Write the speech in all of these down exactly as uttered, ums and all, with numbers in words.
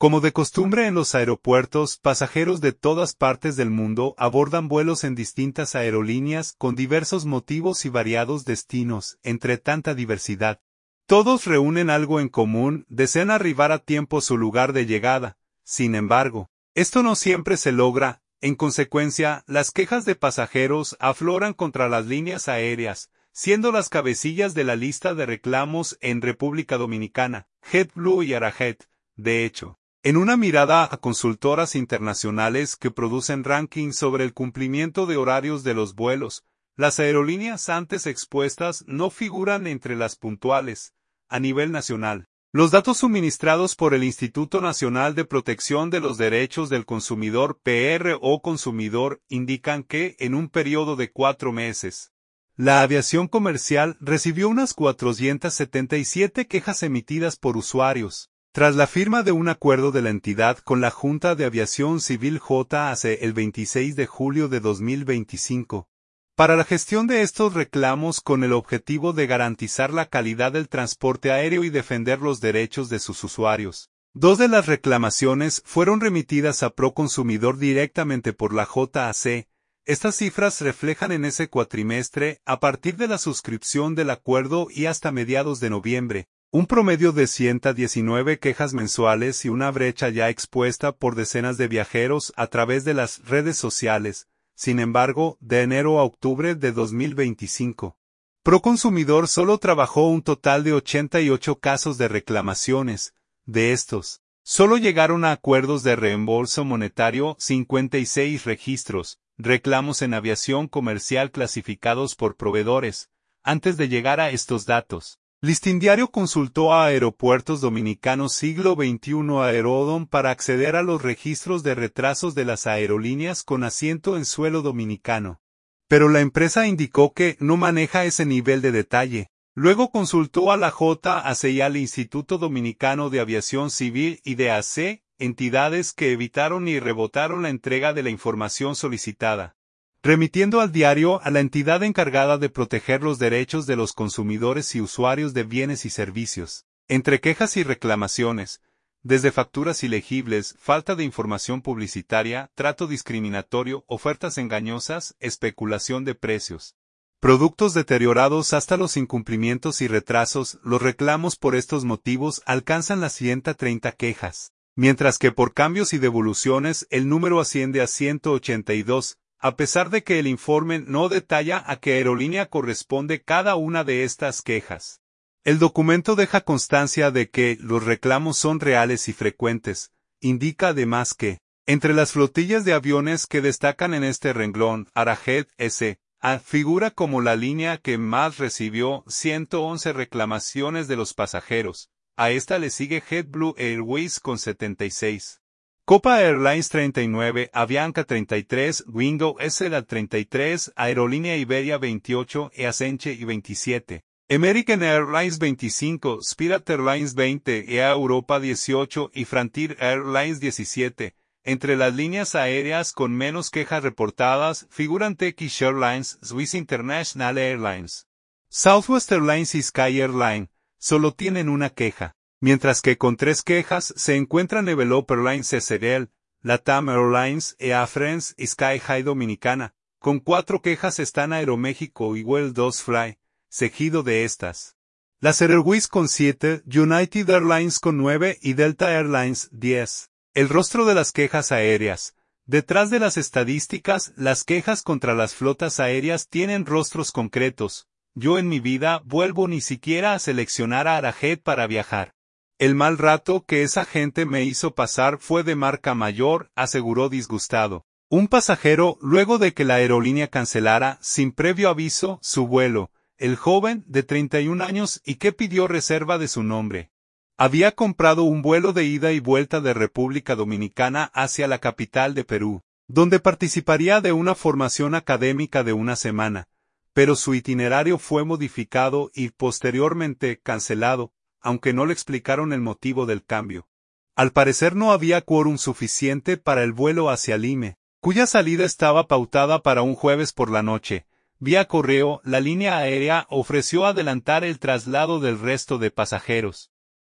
Como de costumbre en los aeropuertos, pasajeros de todas partes del mundo abordan vuelos en distintas aerolíneas con diversos motivos y variados destinos. Entre tanta diversidad, todos reúnen algo en común: desean arribar a tiempo a su lugar de llegada. Sin embargo, esto no siempre se logra. En consecuencia, las quejas de pasajeros afloran contra las líneas aéreas, siendo las cabecillas de la lista de reclamos en República Dominicana, JetBlue y Arajet. De hecho, en una mirada a consultoras internacionales que producen rankings sobre el cumplimiento de horarios de los vuelos, las aerolíneas antes expuestas no figuran entre las puntuales. A nivel nacional, los datos suministrados por el Instituto Nacional de Protección de los Derechos del Consumidor P R O Consumidor indican que, en un periodo de cuatro meses, la aviación comercial recibió unas cuatrocientas setenta y siete quejas emitidas por usuarios, tras la firma de un acuerdo de la entidad con la Junta de Aviación Civil J A C el veintiséis de julio de dos mil veinticinco. Para la gestión de estos reclamos con el objetivo de garantizar la calidad del transporte aéreo y defender los derechos de sus usuarios. Dos de las reclamaciones fueron remitidas a Proconsumidor directamente por la J A C. Estas cifras reflejan en ese cuatrimestre, a partir de la suscripción del acuerdo y hasta mediados de noviembre, un promedio de ciento diecinueve quejas mensuales y una brecha ya expuesta por decenas de viajeros a través de las redes sociales. Sin embargo, de enero a octubre de dos mil veinticinco, Proconsumidor solo trabajó un total de ochenta y ocho casos de reclamaciones. De estos, solo llegaron a acuerdos de reembolso monetario cincuenta y seis registros, reclamos en aviación comercial clasificados por proveedores. Antes de llegar a estos datos, Listín Diario consultó a Aeropuertos Dominicanos Siglo veintiuno Aerodom para acceder a los registros de retrasos de las aerolíneas con asiento en suelo dominicano. Pero la empresa indicó que no maneja ese nivel de detalle. Luego consultó a la J A C y al Instituto Dominicano de Aviación Civil y D A C, entidades que evitaron y rebotaron la entrega de la información solicitada, remitiendo al diario a la entidad encargada de proteger los derechos de los consumidores y usuarios de bienes y servicios. Entre quejas y reclamaciones, desde facturas ilegibles, falta de información publicitaria, trato discriminatorio, ofertas engañosas, especulación de precios, productos deteriorados hasta los incumplimientos y retrasos, los reclamos por estos motivos alcanzan las ciento treinta quejas, mientras que por cambios y devoluciones el número asciende a ciento ochenta y dos. A pesar de que el informe no detalla a qué aerolínea corresponde cada una de estas quejas. El documento deja constancia de que los reclamos son reales y frecuentes. Indica además que, entre las flotillas de aviones que destacan en este renglón, Arajet S A figura como la línea que más recibió ciento once reclamaciones de los pasajeros. A esta le sigue JetBlue Airways con setenta y seis. Copa Airlines treinta y nueve, Avianca treinta y tres, Wingo S L A treinta y tres, Aerolínea Iberia veintiocho, EASenche y veintisiete, American Airlines veinticinco, Spirit Airlines veinte, E A Europa dieciocho y Frontier Airlines diecisiete. Entre las líneas aéreas con menos quejas reportadas figuran Turkish Airlines, Swiss International Airlines, Southwest Airlines y Sky Airline. Solo tienen una queja. Mientras que con tres quejas se encuentran Level Airlines S R L, Latam Airlines, E A France y Sky High Dominicana. Con cuatro quejas están Aeroméxico y Well dos Fly, seguido de estas. Las Airways con siete, United Airlines con nueve y Delta Airlines diez. El rostro de las quejas aéreas. Detrás de las estadísticas, las quejas contra las flotas aéreas tienen rostros concretos. Yo en mi vida vuelvo ni siquiera a seleccionar a Arajet para viajar. El mal rato que esa gente me hizo pasar fue de marca mayor, aseguró disgustado. Un pasajero, luego de que la aerolínea cancelara, sin previo aviso, su vuelo, el joven, de treinta y un años y que pidió reserva de su nombre. Había comprado un vuelo de ida y vuelta de República Dominicana hacia la capital de Perú, donde participaría de una formación académica de una semana, pero su itinerario fue modificado y posteriormente cancelado, aunque no le explicaron el motivo del cambio. Al parecer no había quórum suficiente para el vuelo hacia Lime, cuya salida estaba pautada para un jueves por la noche. Vía correo, la línea aérea ofreció adelantar el traslado del resto de pasajeros.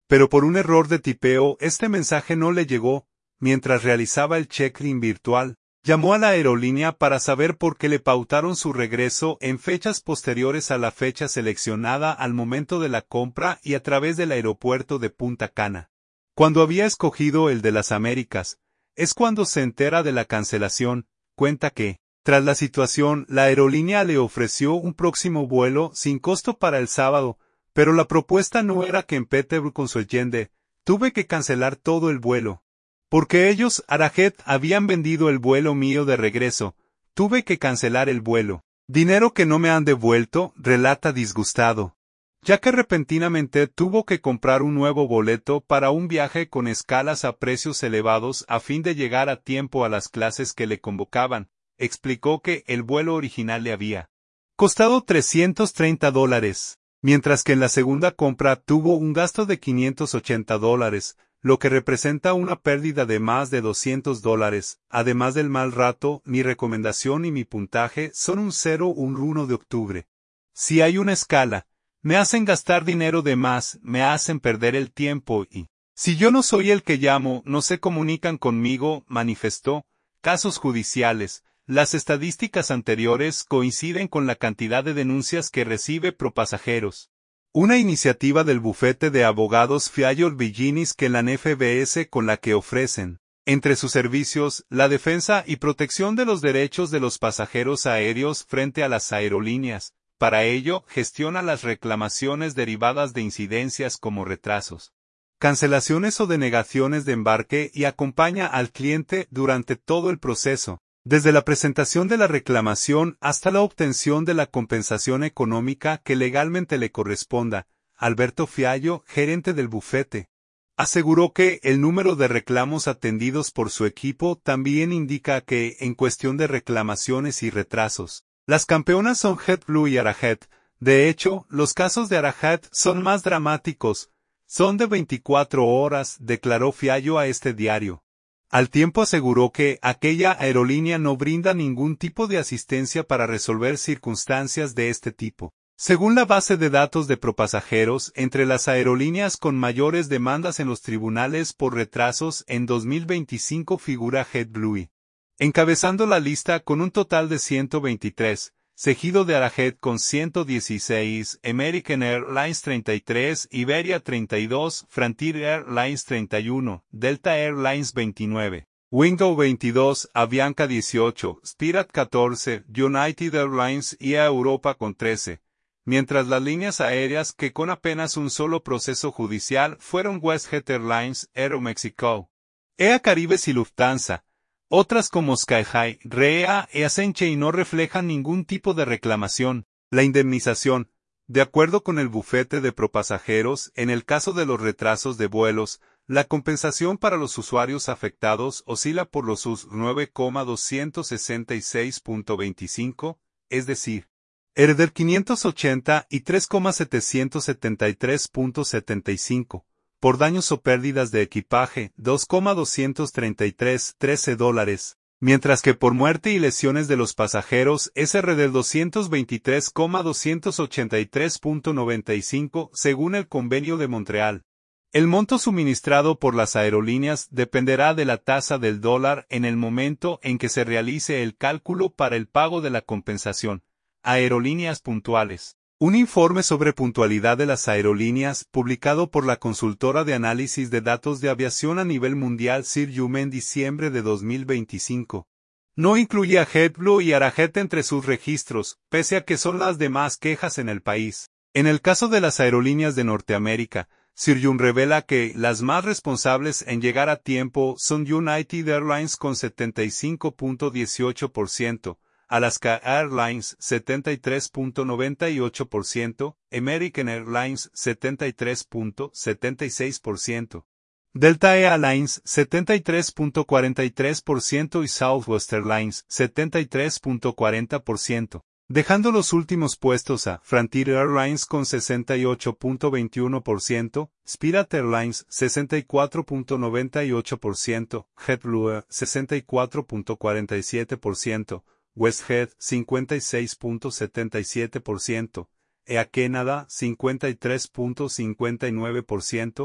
pero por un error de tipeo este mensaje no le llegó. Mientras realizaba el check-in virtual, llamó a la aerolínea para saber por qué le pautaron su regreso en fechas posteriores a la fecha seleccionada al momento de la compra y a través del aeropuerto de Punta Cana. Cuando había escogido el de las Américas, es cuando se entera de la cancelación. Cuenta que, tras la situación, la aerolínea le ofreció un próximo vuelo sin costo para el sábado, pero la propuesta no era que en Peterborough con su Allende, tuve que cancelar todo el vuelo. Porque ellos, Arajet, habían vendido el vuelo mío de regreso, tuve que cancelar el vuelo. Dinero que no me han devuelto, relata disgustado. Ya que repentinamente tuvo que comprar un nuevo boleto para un viaje con escalas a precios elevados a fin de llegar a tiempo a las clases que le convocaban, explicó que el vuelo original le había costado trescientos treinta dólares, mientras que en la segunda compra tuvo un gasto de quinientos ochenta dólares, lo que representa una pérdida de más de doscientos dólares. Además del mal rato, mi recomendación y mi puntaje son un cero un uno de octubre. Si hay una escala, me hacen gastar dinero de más, me hacen perder el tiempo y, si yo no soy el que llamo, no se comunican conmigo, manifestó. Casos judiciales. Las estadísticas anteriores coinciden con la cantidad de denuncias que recibe ProPasajeros. Una iniciativa del bufete de abogados Fiallo Viginis que la F B S con la que ofrecen, entre sus servicios, la defensa y protección de los derechos de los pasajeros aéreos frente a las aerolíneas. Para ello, gestiona las reclamaciones derivadas de incidencias como retrasos, cancelaciones o denegaciones de embarque y acompaña al cliente durante todo el proceso, desde la presentación de la reclamación hasta la obtención de la compensación económica que legalmente le corresponda. Alberto Fiallo, gerente del bufete, aseguró que el número de reclamos atendidos por su equipo también indica que, en cuestión de reclamaciones y retrasos, las campeonas son JetBlue y Arajet. De hecho, los casos de Arajet son más dramáticos. Son de veinticuatro horas, declaró Fiallo a este diario. Al tiempo aseguró que aquella aerolínea no brinda ningún tipo de asistencia para resolver circunstancias de este tipo. Según la base de datos de ProPasajeros, entre las aerolíneas con mayores demandas en los tribunales por retrasos en dos mil veinticinco figura JetBlue, encabezando la lista con un total de ciento veintitrés, seguido de Arajet con ciento dieciséis, American Airlines treinta y tres, Iberia treinta y dos, Frontier Airlines treinta y uno, Delta Airlines veintinueve, Wingo veintidós, Avianca dieciocho, Spirit catorce, United Airlines y Air Europa con trece, mientras las líneas aéreas que con apenas un solo proceso judicial fueron WestJet Airlines, Aeromexico, Air Caribes y Lufthansa. Otras como Skyhigh, Rea y Accenture no reflejan ningún tipo de reclamación. La indemnización, de acuerdo con el bufete de ProPasajeros, en el caso de los retrasos de vuelos, la compensación para los usuarios afectados oscila por los U S nueve coma doscientos sesenta y seis punto veinticinco, es decir, Herder quinientos ochenta y tres coma setecientos setenta y tres punto setenta y cinco. Por daños o pérdidas de equipaje, dos coma doscientos treinta y tres, trece dólares, mientras que por muerte y lesiones de los pasajeros es Herder doscientos veintitrés coma doscientos ochenta y tres punto noventa y cinco, según el Convenio de Montreal. El monto suministrado por las aerolíneas dependerá de la tasa del dólar en el momento en que se realice el cálculo para el pago de la compensación. Aerolíneas puntuales. Un informe sobre puntualidad de las aerolíneas, publicado por la consultora de análisis de datos de aviación a nivel mundial Cirium en diciembre de dos mil veinticinco, no incluye a JetBlue y Arajet entre sus registros, pese a que son las demás quejas en el país. En el caso de las aerolíneas de Norteamérica, Cirium revela que las más responsables en llegar a tiempo son United Airlines con setenta y cinco punto dieciocho por ciento, Alaska Airlines setenta y tres punto noventa y ocho por ciento, American Airlines setenta y tres punto setenta y seis por ciento, Delta Airlines setenta y tres punto cuarenta y tres por ciento y Southwest Airlines setenta y tres punto cuarenta por ciento, dejando los últimos puestos a Frontier Airlines con sesenta y ocho punto veintiuno por ciento, Spirit Airlines sesenta y cuatro punto noventa y ocho por ciento, JetBlue sesenta y cuatro punto cuarenta y siete por ciento, WestJet cincuenta y seis punto setenta y siete por ciento, Air Canada cincuenta y tres punto cincuenta y nueve por ciento,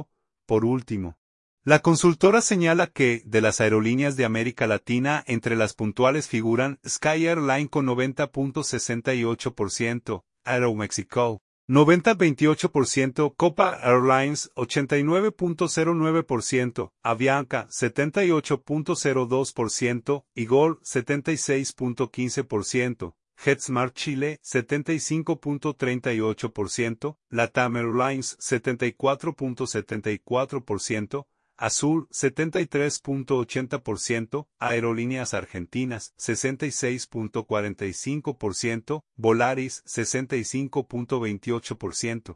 Por último, la consultora señala que, de las aerolíneas de América Latina, entre las puntuales figuran Sky Airline con noventa punto sesenta y ocho por ciento, Aeromexico noventa punto veintiocho por ciento, Copa Airlines ochenta y nueve punto cero nueve por ciento, Avianca setenta y ocho punto cero dos por ciento y Gol setenta y seis punto quince por ciento. JetSmart Chile setenta y cinco punto treinta y ocho por ciento, LATAM Airlines setenta y cuatro punto setenta y cuatro por ciento, Azul setenta y tres punto ochenta por ciento, Aerolíneas Argentinas sesenta y seis punto cuarenta y cinco por ciento, Volaris sesenta y cinco punto veintiocho por ciento.